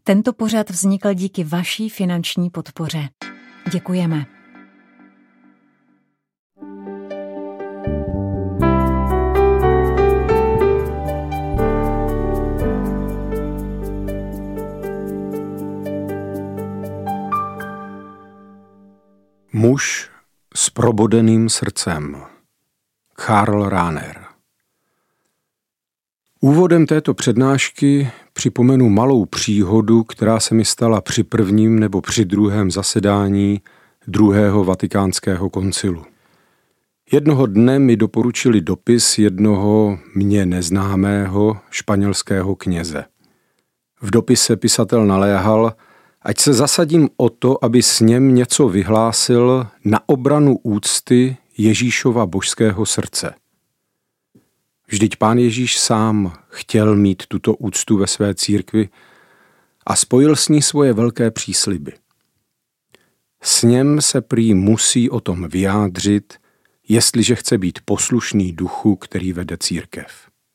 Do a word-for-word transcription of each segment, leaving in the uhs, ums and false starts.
Tento pořad vznikl díky vaší finanční podpoře. Děkujeme. Muž s probodeným srdcem. Karl Rahner. Úvodem této přednášky připomenu malou příhodu, která se mi stala při prvním nebo při druhém zasedání druhého vatikánského koncilu. Jednoho dne mi doporučili dopis jednoho mně neznámého španělského kněze. V dopise pisatel naléhal, ať se zasadím o to, aby sněm něco vyhlásil na obranu úcty Ježíšova božského srdce. Vždyť Pán Ježíš sám chtěl mít tuto úctu ve své církvi a spojil s ní svoje velké přísliby. Sněm se prý musí o tom vyjádřit, jestliže chce být poslušný duchu, který vede církev.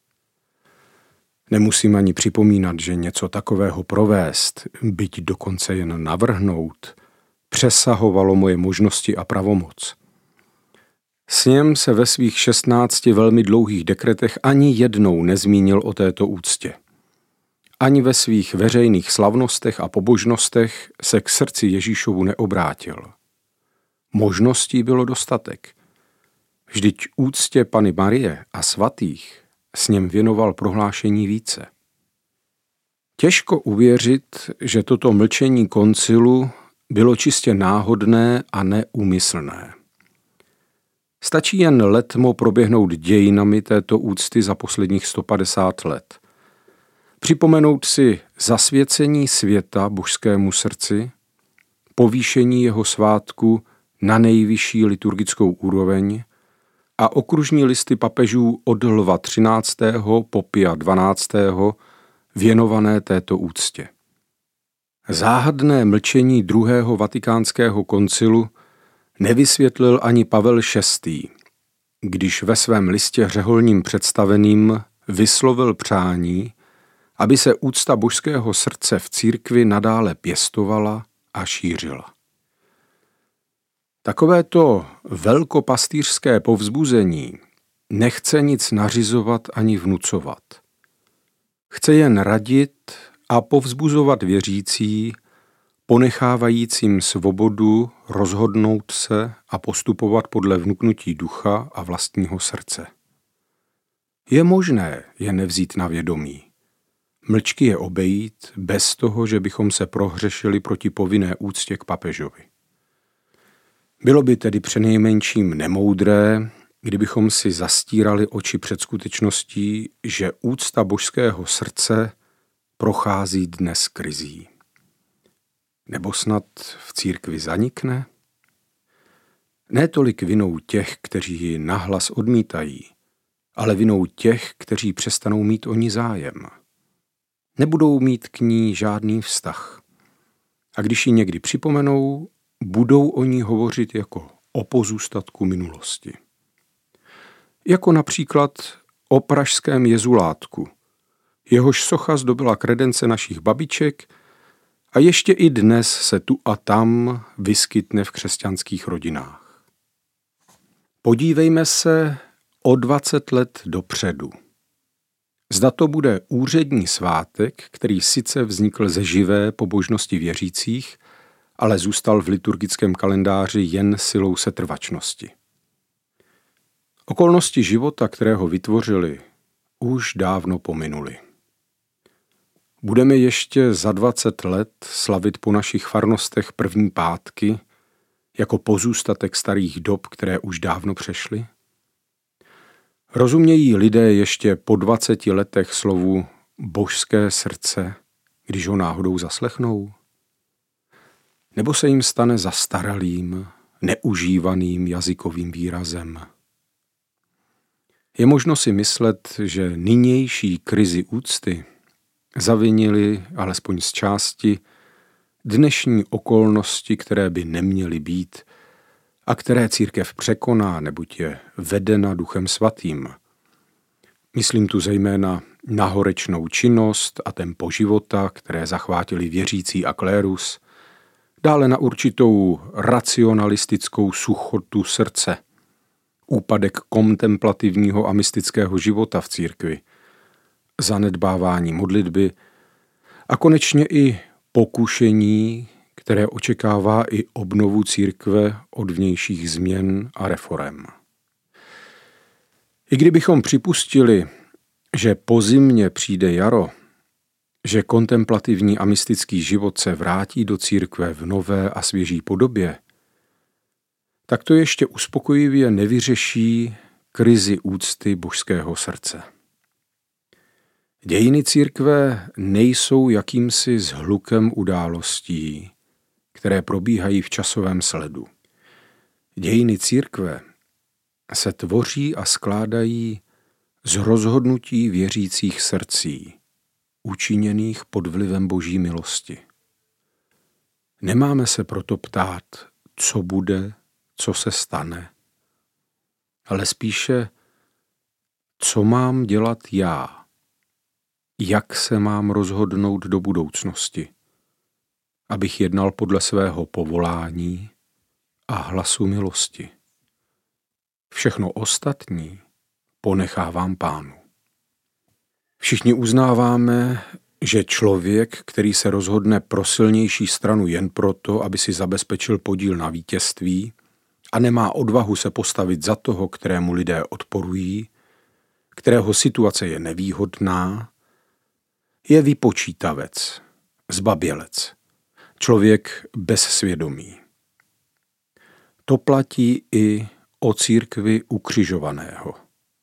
Nemusím ani připomínat, že něco takového provést, byť dokonce jen navrhnout, přesahovalo moje možnosti a pravomoc. Sněm se ve svých šestnácti velmi dlouhých dekretech ani jednou nezmínil o této úctě. Ani ve svých veřejných slavnostech a pobožnostech se k srdci Ježíšovu neobrátil. Možností bylo dostatek. Vždyť úctě Panny Marie a svatých sněm věnoval prohlášení více. Těžko uvěřit, že toto mlčení koncilu bylo čistě náhodné a neúmyslné. Stačí jen letmo proběhnout dějinami této úcty za posledních sto padesát let. Připomenout si zasvěcení světa božskému srdci, povýšení jeho svátku na nejvyšší liturgickou úroveň a okružní listy papežů od Lva třináctého po Pia dvanáctého věnované této úctě. Záhadné mlčení druhého vatikánského koncilu nevysvětlil ani Pavel šestý, když ve svém listě řeholním představeným vyslovil přání, aby se úcta božského srdce v církvi nadále pěstovala a šířila. Takovéto velkopastýřské povzbuzení nechce nic nařizovat ani vnucovat. Chce jen radit a povzbuzovat věřící, ponechávajícím svobodu rozhodnout se a postupovat podle vnuknutí ducha a vlastního srdce. Je možné je nevzít na vědomí. Mlčky je obejít bez toho, že bychom se prohřešili proti povinné úctě k papežovi. Bylo by tedy přenejmenším nemoudré, kdybychom si zastírali oči před skutečností, že úcta božského srdce prochází dnes krizí. Nebo snad v církvi zanikne? Ne tolik vinou těch, kteří ji nahlas odmítají, ale vinou těch, kteří přestanou mít o ní zájem. Nebudou mít k ní žádný vztah. A když ji někdy připomenou, budou o ní hovořit jako o pozůstatku minulosti. Jako například o pražském jezulátku. Jehož socha zdobila kredence našich babiček a ještě i dnes se tu a tam vyskytne v křesťanských rodinách. Podívejme se o dvacet let dopředu. Zda to bude úřední svátek, který sice vznikl ze živé pobožnosti věřících, ale zůstal v liturgickém kalendáři jen silou setrvačnosti. Okolnosti života, které ho vytvořili, už dávno pominuly. Budeme ještě za dvacet let slavit po našich farnostech první pátky jako pozůstatek starých dob, které už dávno přešly? Rozumějí lidé ještě po dvaceti letech slovu božské srdce, když ho náhodou zaslechnou? Nebo se jim stane zastaralým, neužívaným jazykovým výrazem? Je možno si myslet, že nynější krizi úcty zavinili, alespoň z části, dnešní okolnosti, které by neměly být a které církev překoná, neboť je vedena Duchem Svatým. Myslím tu zejména na horečnou činnost a tempo života, které zachvátili věřící a klérus, dále na určitou racionalistickou suchotu srdce, úpadek kontemplativního a mystického života v církvi, zanedbávání modlitby a konečně i pokušení, které očekává i obnovu církve od vnějších změn a reforem. I kdybychom připustili, že po zimě přijde jaro, že kontemplativní a mystický život se vrátí do církve v nové a svěží podobě, tak to ještě uspokojivě nevyřeší krizi úcty božského srdce. Dějiny církve nejsou jakýmsi zhlukem událostí, které probíhají v časovém sledu. Dějiny církve se tvoří a skládají z rozhodnutí věřících srdcí, učiněných pod vlivem Boží milosti. Nemáme se proto ptát, co bude, co se stane, ale spíše, co mám dělat já, jak se mám rozhodnout do budoucnosti, abych jednal podle svého povolání a hlasu milosti. Všechno ostatní ponechávám Pánu. Všichni uznáváme, že člověk, který se rozhodne pro silnější stranu jen proto, aby si zabezpečil podíl na vítězství a nemá odvahu se postavit za toho, kterému lidé odporují, kterého situace je nevýhodná, je vypočítavec, zbabělec, člověk bez svědomí. To platí i o církvi ukřižovaného.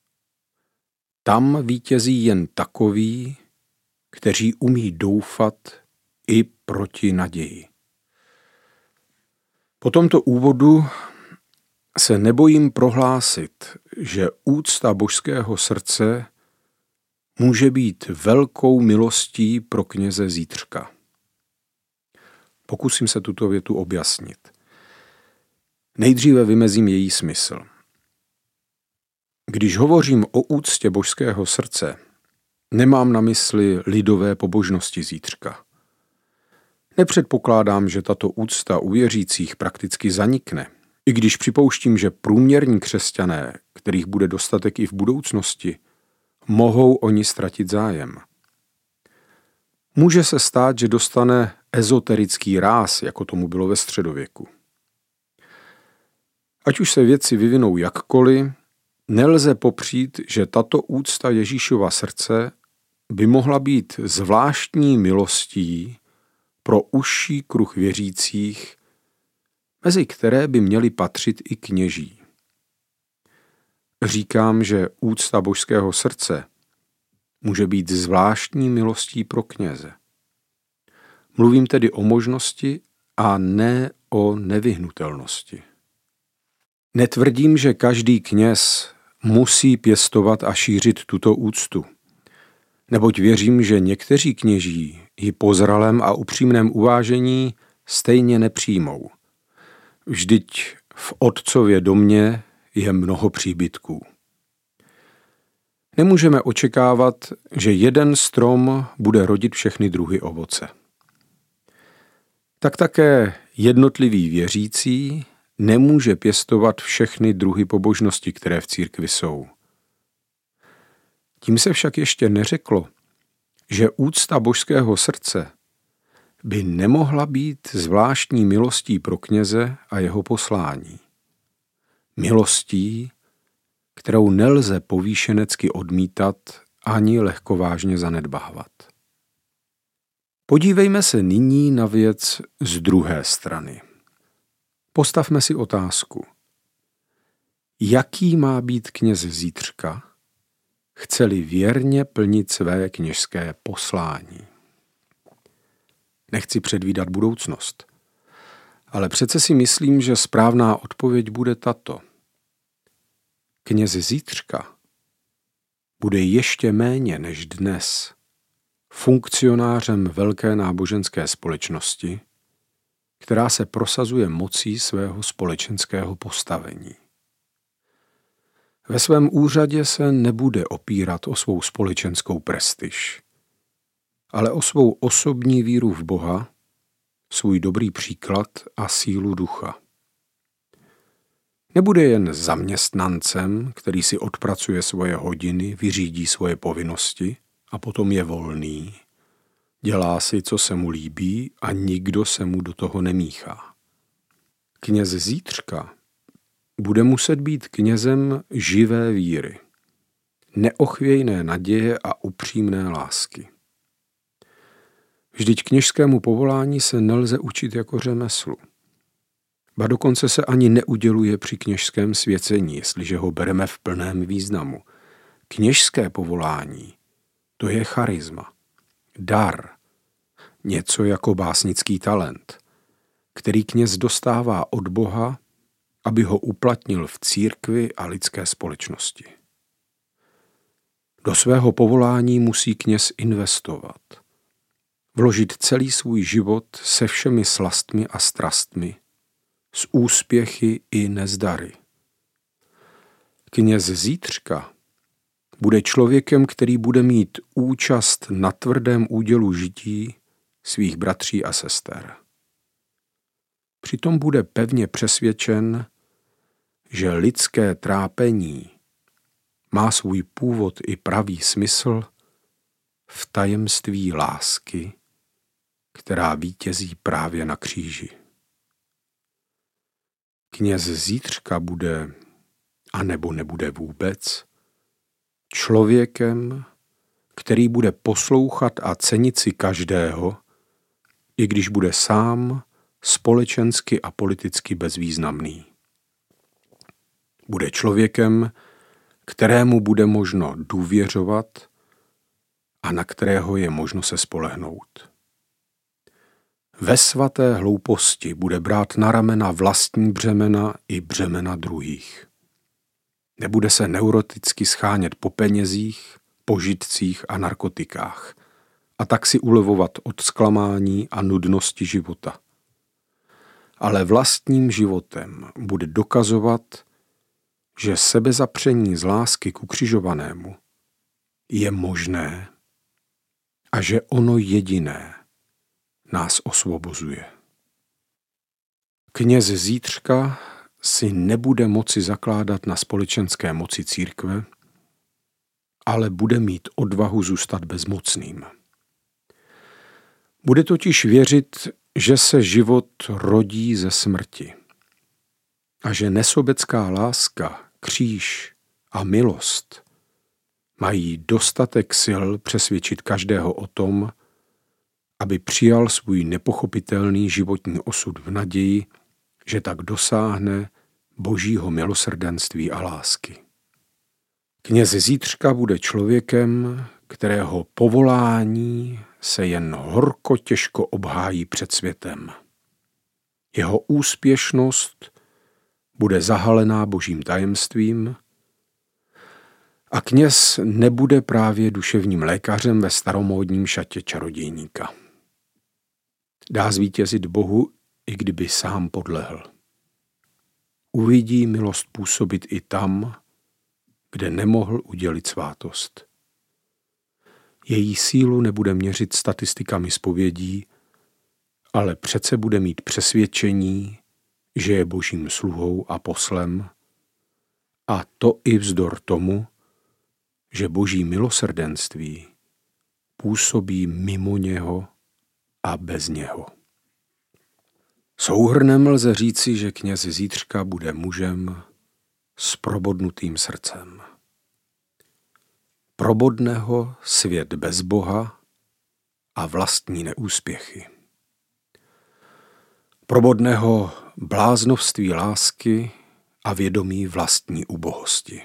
Tam vítězí jen takoví, kteří umí doufat i proti naději. Po tomto úvodu se nebojím prohlásit, že úcta božského srdce může být velkou milostí pro kněze zítřka. Pokusím se tuto větu objasnit. Nejdříve vymezím její smysl. Když hovořím o úctě božského srdce, nemám na mysli lidové pobožnosti zítřka. Nepředpokládám, že tato úcta u věřících prakticky zanikne, i když připouštím, že průměrní křesťané, kterých bude dostatek i v budoucnosti, mohou oni ztratit zájem. Může se stát, že dostane ezoterický ráz, jako tomu bylo ve středověku. Ať už se věci vyvinou jakkoliv, nelze popřít, že tato úcta Ježíšova srdce by mohla být zvláštní milostí pro užší kruh věřících, mezi které by měli patřit i kněží. Říkám, že úcta božského srdce může být zvláštní milostí pro kněze. Mluvím tedy o možnosti a ne o nevyhnutelnosti. Netvrdím, že každý kněz musí pěstovat a šířit tuto úctu, neboť věřím, že někteří kněží ji po zralém a upřímném uvážení stejně nepřijmou. Vždyť v otcově domě je mnoho příbytků. Nemůžeme očekávat, že jeden strom bude rodit všechny druhy ovoce. Tak také jednotlivý věřící nemůže pěstovat všechny druhy pobožnosti, které v církvi jsou. Tím se však ještě neřeklo, že úcta božského srdce by nemohla být zvláštní milostí pro kněze a jeho poslání. Milostí, kterou nelze povýšenecky odmítat ani lehkovážně zanedbávat. Podívejme se nyní na věc z druhé strany. Postavme si otázku. Jaký má být kněz zítřka, chce-li věrně plnit své kněžské poslání? Nechci předvídat budoucnost, ale přece si myslím, že správná odpověď bude tato. Kněz zítřka bude ještě méně než dnes funkcionářem velké náboženské společnosti, která se prosazuje mocí svého společenského postavení. Ve svém úřadě se nebude opírat o svou společenskou prestiž, ale o svou osobní víru v Boha, svůj dobrý příklad a sílu ducha. Nebude jen zaměstnancem, který si odpracuje svoje hodiny, vyřídí svoje povinnosti a potom je volný. Dělá si, co se mu líbí a nikdo se mu do toho nemíchá. Kněz zítřka bude muset být knězem živé víry, neochvějné naděje a upřímné lásky. Vždyť kněžskému povolání se nelze učit jako řemeslu. Ba dokonce se ani neuděluje při kněžském svěcení, jestliže ho bereme v plném významu. Kněžské povolání, to je charisma, dar, něco jako básnický talent, který kněz dostává od Boha, aby ho uplatnil v církvi a lidské společnosti. Do svého povolání musí kněz investovat, vložit celý svůj život se všemi slastmi a strastmi, s úspěchy i nezdary. Kněz zítřka bude člověkem, který bude mít účast na tvrdém údělu žití svých bratří a sester. Přitom bude pevně přesvědčen, že lidské trápení má svůj původ i pravý smysl v tajemství lásky, která vítězí právě na kříži. Kněz zítřka bude, anebo nebude vůbec, člověkem, který bude poslouchat a cenit si každého, i když bude sám společensky a politicky bezvýznamný. Bude člověkem, kterému bude možno důvěřovat a na kterého je možno se spolehnout. Ve svaté hlouposti bude brát na ramena vlastní břemena i břemena druhých. Nebude se neuroticky schánět po penězích, požitcích a narkotikách a tak si ulevovat od zklamání a nudnosti života. Ale vlastním životem bude dokazovat, že sebezapření z lásky k ukřižovanému je možné a že ono jediné nás osvobozuje. Kněz zítřka si nebude moci zakládat na společenské moci církve, ale bude mít odvahu zůstat bezmocným. Bude totiž věřit, že se život rodí ze smrti a že nesobecká láska, kříž a milost mají dostatek sil přesvědčit každého o tom, aby přijal svůj nepochopitelný životní osud v naději, že tak dosáhne božího milosrdenství a lásky. Kněz zítřka bude člověkem, kterého povolání se jen horko těžko obhájí před světem. Jeho úspěšnost bude zahalená božím tajemstvím a kněz nebude právě duševním lékařem ve staromódním šatě čarodějníka. Dá zvítězit Bohu, i kdyby sám podlehl. Uvidí milost působit i tam, kde nemohl udělit svátost. Její sílu nebude měřit statistikami zpovědí, ale přece bude mít přesvědčení, že je božím sluhou a poslem, a to i vzdor tomu, že boží milosrdenství působí mimo něho a bez něho. Souhrnem lze říci, že kněz zítřka bude mužem s probodnutým srdcem. Probodne ho svět bez Boha a vlastní neúspěchy. Probodne ho bláznovství lásky a vědomí vlastní ubohosti.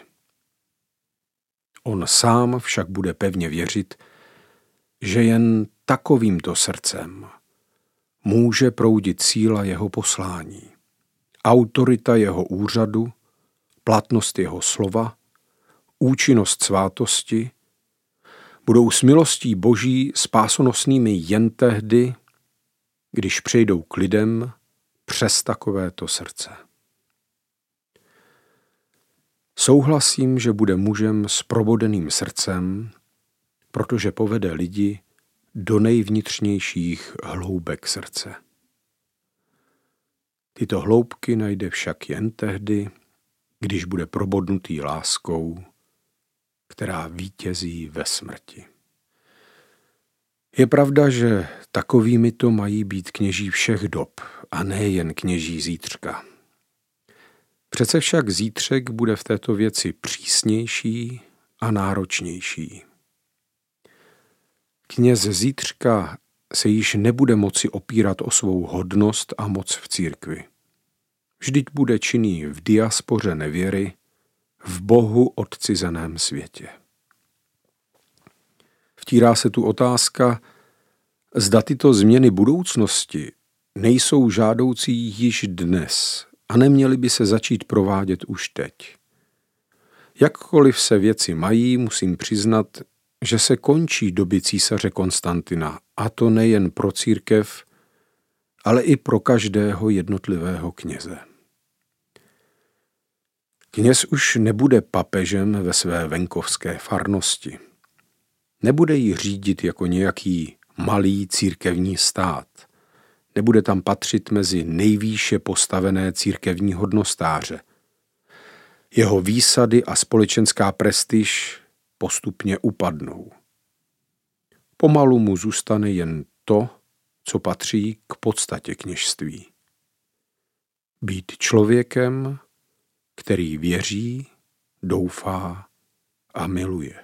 On sám však bude pevně věřit, že jen takovýmto srdcem může proudit síla jeho poslání, autorita jeho úřadu, platnost jeho slova, účinnost svátosti, budou s milostí Boží spásonosnými jen tehdy, když přejdou k lidem přes takovéto srdce. Souhlasím, že bude mužem s probodeným srdcem, protože povede lidi do nejvnitřnějších hloubek srdce. Tyto hloubky najde však jen tehdy, když bude probodnutý láskou, která vítězí ve smrti. Je pravda, že takovými to mají být kněží všech dob a ne jen kněží zítřka. Přece však zítřek bude v této věci přísnější a náročnější. Kněz zítřka se již nebude moci opírat o svou hodnost a moc v církvi. Vždyť bude činný v diaspoře nevěry, v Bohu odcizeném světě. Vtírá se tu otázka, zda tyto změny budoucnosti nejsou žádoucí již dnes a neměly by se začít provádět už teď. Jakkoliv se věci mají, musím přiznat, že se končí doby císaře Konstantina, a to nejen pro církev, ale i pro každého jednotlivého kněze. Kněz už nebude papežem ve své venkovské farnosti. Nebude ji řídit jako nějaký malý církevní stát. Nebude tam patřit mezi nejvýše postavené církevní hodnostáře. Jeho výsady a společenská prestiž postupně upadnou. Pomalu mu zůstane jen to, co patří k podstatě kněžství. Být člověkem, který věří, doufá a miluje.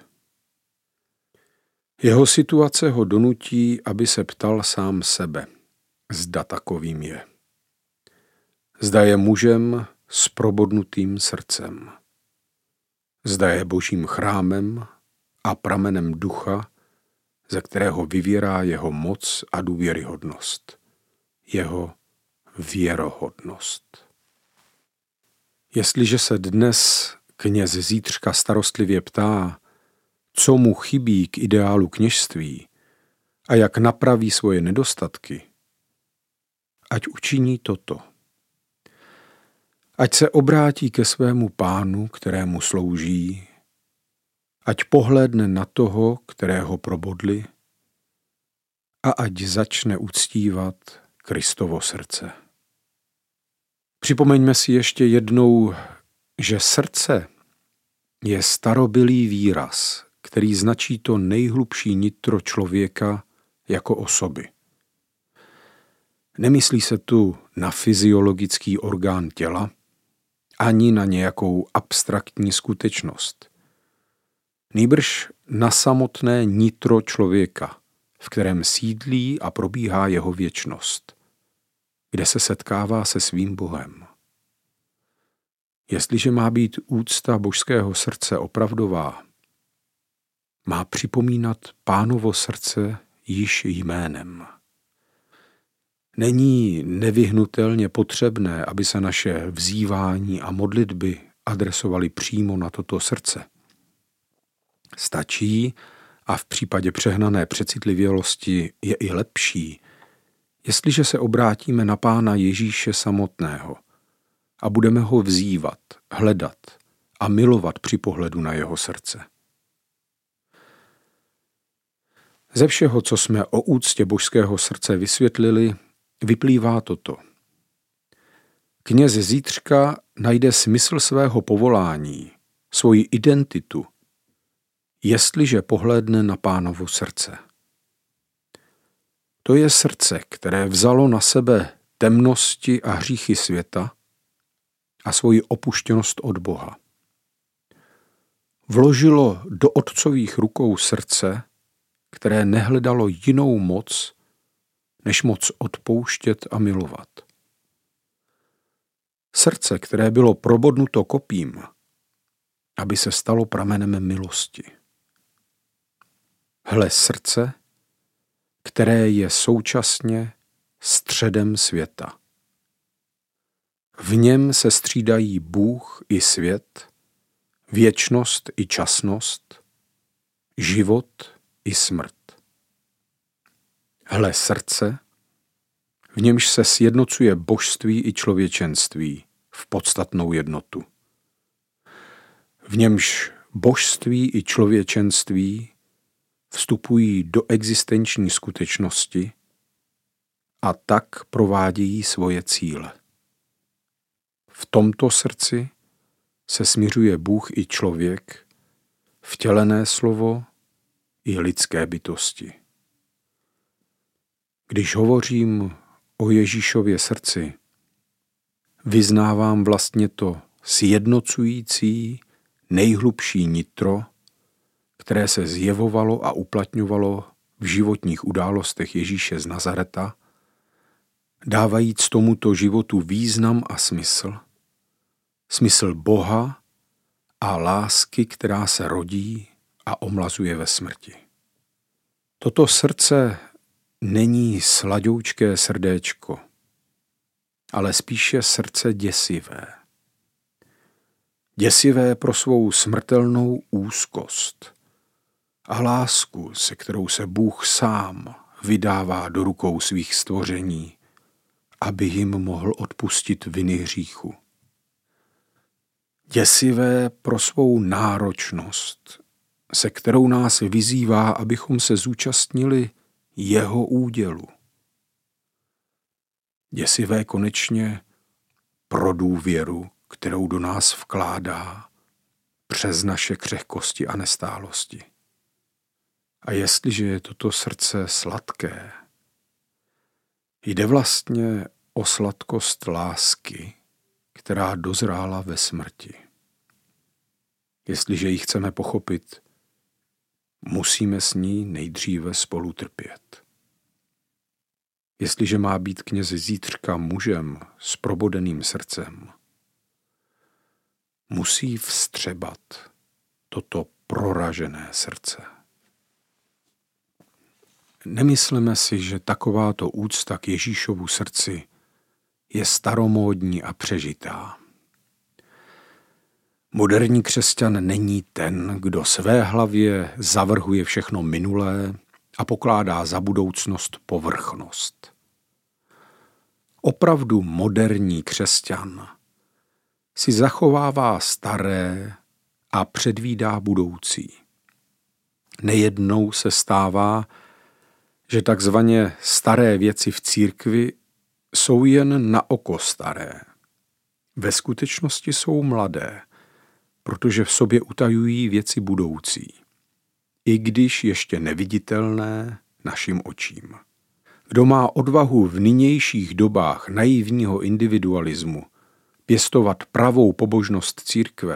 Jeho situace ho donutí, aby se ptal sám sebe, zda takovým je. Zda je mužem s probodnutým srdcem. Zda je božím chrámem a pramenem ducha, ze kterého vyvírá jeho moc a důvěryhodnost. Jeho věrohodnost. Jestliže se dnes kněz zítřka starostlivě ptá, co mu chybí k ideálu kněžství a jak napraví svoje nedostatky, ať učiní toto. Ať se obrátí ke svému pánu, kterému slouží, ať pohlédne na toho, kterého probodli, a ať začne uctívat Kristovo srdce. Připomeňme si ještě jednou, že srdce je starobylý výraz, který značí to nejhlubší nitro člověka jako osoby. Nemyslí se tu na fyziologický orgán těla, ani na nějakou abstraktní skutečnost. Nýbrž na samotné nitro člověka, v kterém sídlí a probíhá jeho věčnost, kde se setkává se svým Bohem. Jestliže má být úcta božského srdce opravdová, má připomínat Pánovo srdce již jménem. Není nevyhnutelně potřebné, aby se naše vzývání a modlitby adresovaly přímo na toto srdce. Stačí, a v případě přehnané přecitlivělosti je i lepší, jestliže se obrátíme na Pána Ježíše samotného a budeme ho vzývat, hledat a milovat při pohledu na jeho srdce. Ze všeho, co jsme o úctě božského srdce vysvětlili, vyplývá toto. Kněz zítřka najde smysl svého povolání, svoji identitu, jestliže pohlédne na Pánovo srdce. To je srdce, které vzalo na sebe temnosti a hříchy světa a svoji opuštěnost od Boha. Vložilo do otcových rukou srdce, které nehledalo jinou moc, než moc odpouštět a milovat. Srdce, které bylo probodnuto kopím, aby se stalo pramenem milosti. Hle srdce, které je současně středem světa. V něm se střídají Bůh i svět, věčnost i časnost, život i smrt. Hle srdce, v němž se sjednocuje božství i člověčenství v podstatnou jednotu. v němž božství i člověčenství vstupují do existenční skutečnosti a tak provádějí svoje cíle. V tomto srdci se smiřuje Bůh i člověk, vtělené slovo i lidské bytosti. Když hovořím o Ježíšově srdci, vyznávám vlastně to sjednocující, nejhlubší nitro, které se zjevovalo a uplatňovalo v životních událostech Ježíše z Nazareta, dávajíc tomuto životu význam a smysl, smysl Boha a lásky, která se rodí a omlazuje ve smrti. Toto srdce není sladoučké srdéčko, ale spíše srdce děsivé. Děsivé pro svou smrtelnou úzkost a lásku, se kterou se Bůh sám vydává do rukou svých stvoření, aby jim mohl odpustit viny hříchu. Děsivé pro svou náročnost, se kterou nás vyzývá, abychom se zúčastnili jeho údělu. Děsivé konečně pro důvěru, kterou do nás vkládá přes naše křehkosti a nestálosti. A jestliže je toto srdce sladké, jde vlastně o sladkost lásky, která dozrála ve smrti. Jestliže ji chceme pochopit, musíme s ní nejdříve spolu trpět. Jestliže má být kněz zítřka mužem s probodeným srdcem, musí vstřebat toto proražené srdce. Nemysleme si, že takováto úcta k Ježíšovu srdci je staromódní a přežitá. Moderní křesťan není ten, kdo své hlavě zavrhuje všechno minulé a pokládá za budoucnost povrchnost. Opravdu moderní křesťan si zachovává staré a předvídá budoucí. Nejednou se stává, že takzvaně staré věci v církvi jsou jen na oko staré. Ve skutečnosti jsou mladé, protože v sobě utajují věci budoucí, i když ještě neviditelné našim očím. Kdo má odvahu v nynějších dobách naivního individualismu pěstovat pravou pobožnost církve,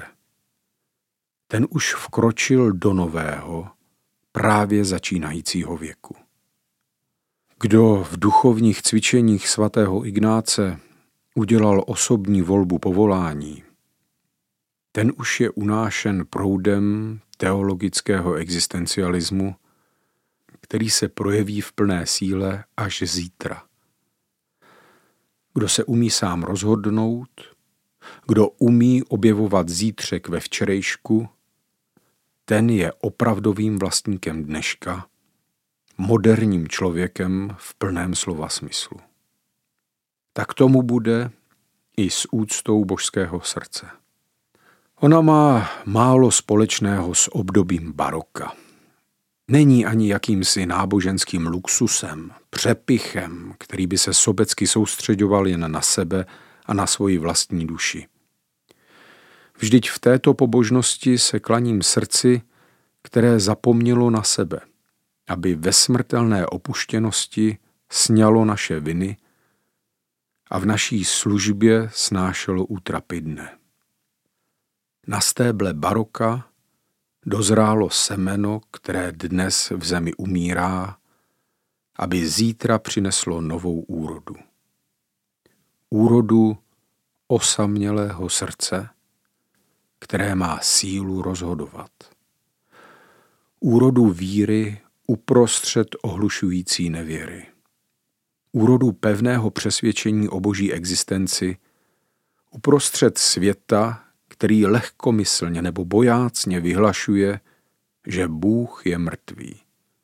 ten už vkročil do nového, právě začínajícího věku. Kdo v duchovních cvičeních svatého Ignáce udělal osobní volbu povolání, ten už je unášen proudem teologického existencialismu, který se projeví v plné síle až zítra. Kdo se umí sám rozhodnout, kdo umí objevovat zítřek ve včerejšku, ten je opravdovým vlastníkem dneška, moderním člověkem v plném slova smyslu. Tak tomu bude i s úctou božského srdce. Ona má málo společného s obdobím baroka. Není ani jakýmsi náboženským luxusem, přepichem, který by se sobecky soustřeďoval jen na sebe a na svoji vlastní duši. Vždyť v této pobožnosti se klaním srdci, které zapomnělo na sebe, aby ve smrtelné opuštěnosti sňalo naše viny a v naší službě snášelo útrapy dne. Na stéble baroka dozrálo semeno, které dnes v zemi umírá, aby zítra přineslo novou úrodu. Úrodu osamělého srdce, které má sílu rozhodovat. Úrodu víry uprostřed ohlušující nevěry. Úrodu pevného přesvědčení o boží existenci uprostřed světa, který lehkomyslně nebo bojácně vyhlašuje, že Bůh je mrtvý.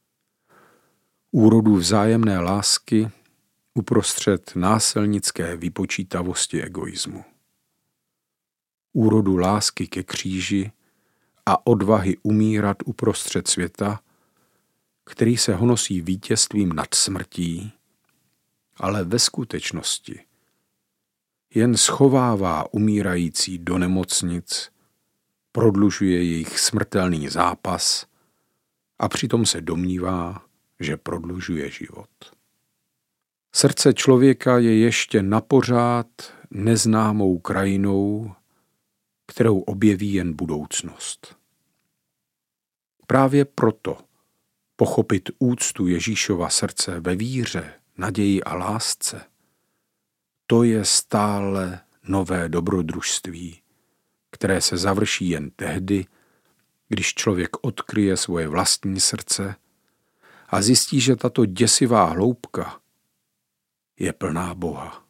Úrodu vzájemné lásky uprostřed násilnické vypočítavosti egoismu. Úrodu lásky ke kříži a odvahy umírat uprostřed světa, který se honosí vítězstvím nad smrtí, ale ve skutečnosti jen schovává umírající do nemocnic, prodlužuje jejich smrtelný zápas a přitom se domnívá, že prodlužuje život. Srdce člověka je ještě napořád neznámou krajinou, kterou objeví jen budoucnost. Právě proto pochopit úctu Ježíšova srdce ve víře, naději a lásce, to je stále nové dobrodružství, které se završí jen tehdy, když člověk odkryje svoje vlastní srdce a zjistí, že tato děsivá hloubka je plná Boha.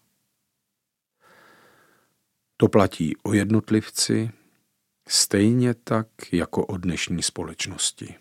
To platí o jednotlivci, stejně tak jako o dnešní společnosti.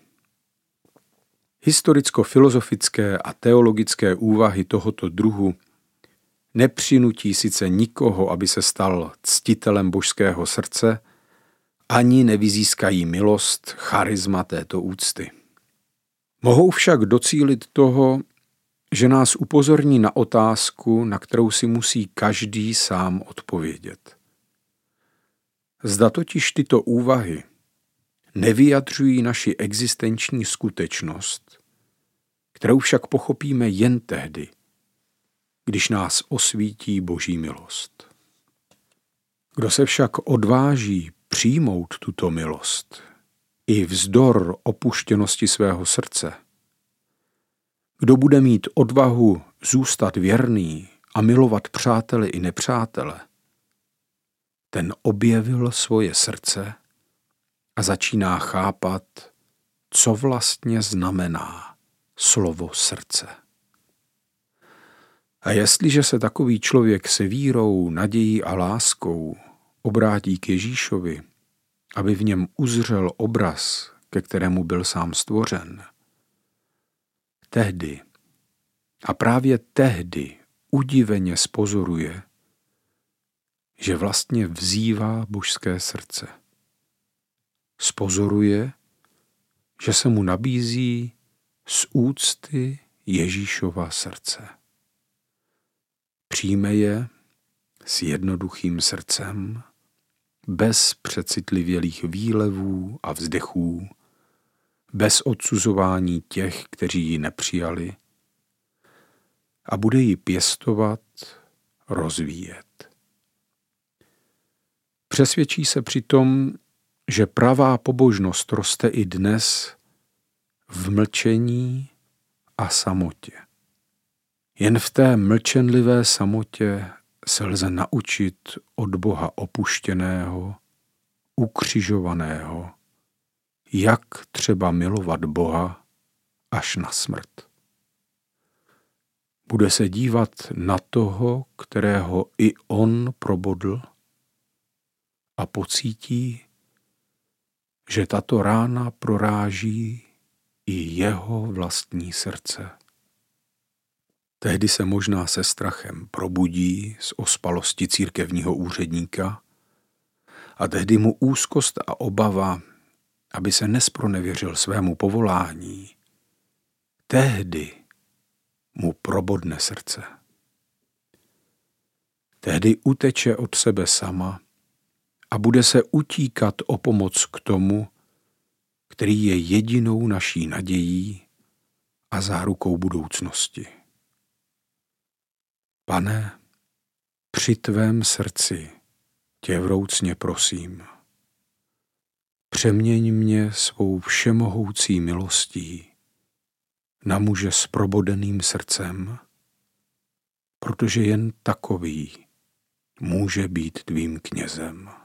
Historicko-filozofické a teologické úvahy tohoto druhu nepřinutí sice nikoho, aby se stal ctitelem božského srdce, ani nevyzískají milost, charisma této úcty. Mohou však docílit toho, že nás upozorní na otázku, na kterou si musí každý sám odpovědět. Zda totiž tyto úvahy nevyjadřují naši existenční skutečnost, kterou však pochopíme jen tehdy, když nás osvítí Boží milost. Kdo se však odváží přijmout tuto milost i vzdor opuštěnosti svého srdce, kdo bude mít odvahu zůstat věrný a milovat přátele i nepřátele, ten objevil svoje srdce a začíná chápat, co vlastně znamená slovo srdce. A jestliže se takový člověk se vírou, nadějí a láskou obrátí k Ježíšovi, aby v něm uzřel obraz, ke kterému byl sám stvořen, tehdy a právě tehdy udiveně spozoruje, že vlastně vzývá božské srdce. Spozoruje, že se mu nabízí z úcty Ježíšova srdce. Přijme je s jednoduchým srdcem, bez přecitlivělých výlevů a vzdechů, bez odsuzování těch, kteří ji nepřijali, a bude ji pěstovat, rozvíjet. Přesvědčí se přitom, že pravá pobožnost roste i dnes v mlčení a samotě. Jen v té mlčenlivé samotě se lze naučit od Boha opuštěného, ukřižovaného, jak třeba milovat Boha až na smrt. Bude se dívat na toho, kterého i on probodl, a pocítí, že tato rána proráží i jeho vlastní srdce. Tehdy se možná se strachem probudí z ospalosti církevního úředníka a tehdy mu úzkost a obava, aby se nespronevěřil svému povolání, tehdy mu probodne srdce. Tehdy uteče od sebe sama a bude se utíkat o pomoc k tomu, který je jedinou naší nadějí a zárukou budoucnosti. Pane, při tvém srdci tě vroucně prosím, přeměň mě svou všemohoucí milostí na muže s probodeným srdcem, protože jen takový může být tvým knězem.